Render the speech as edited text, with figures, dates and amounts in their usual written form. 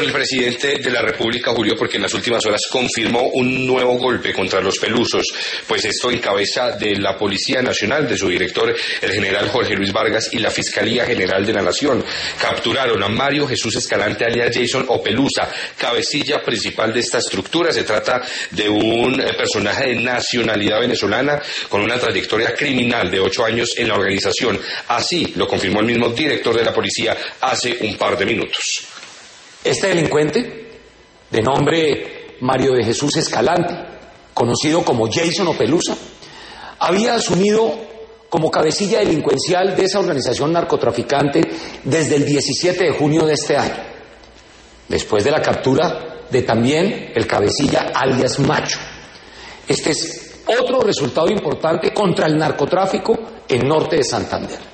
con el presidente de la República, Julio, porque en las últimas horas confirmó un nuevo golpe contra los pelusos, pues esto en cabeza de la Policía Nacional, de su director, el general Jorge Luis Vargas, y la Fiscalía General de la Nación. Capturaron a Mario Jesús Escalante, alias Jason o Pelusa, cabecilla principal de esta estructura. Se trata de un personaje de nacionalidad venezolana con una trayectoria criminal de 8 años en la organización. Así lo confirmó el mismo director de la policía hace un par de minutos. Este delincuente, de nombre Mario de Jesús Escalante, conocido como Jason o Pelusa, había asumido como cabecilla delincuencial de esa organización narcotraficante desde el 17 de junio de este año, después de la captura de también el cabecilla alias Macho. Este es otro resultado importante contra el narcotráfico en norte de Santander.